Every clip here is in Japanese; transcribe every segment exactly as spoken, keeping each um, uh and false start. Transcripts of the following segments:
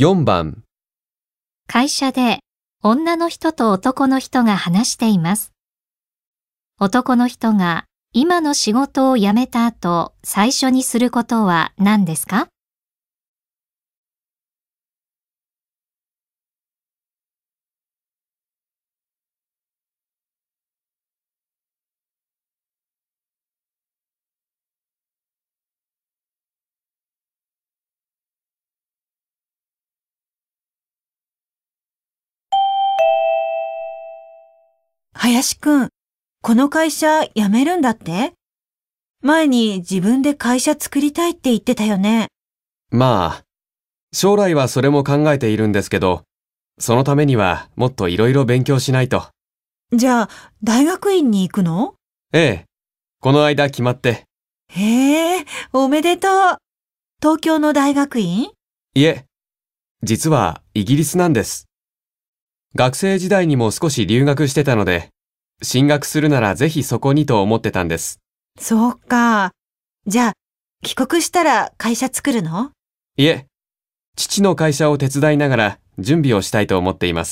よんばん、 会社で女の人と男の人が話しています。男の人が今の仕事を辞めた後、最初にすることは何ですか？ 林くん、この会社辞めるんだって？前に自分で会社作りたいって言ってたよね。 まあ、将来はそれも考えているんですけど、そのためにはもっといろいろ勉強しないと。 じゃあ、大学院に行くの？ ええ、この間決まって。 へえ、おめでとう。東京の大学院？ いえ、実はイギリスなんです。学生時代にも少し留学してたので、進学するならぜひそこにと思ってたんです。 そうか。じゃあ、帰国したら会社作るの？ いえ、父の会社を手伝いながら準備をしたいと思っています。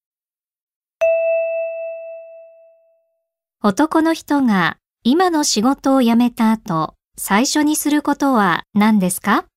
男の人が今の仕事を辞めた後、最初にすることは何ですか？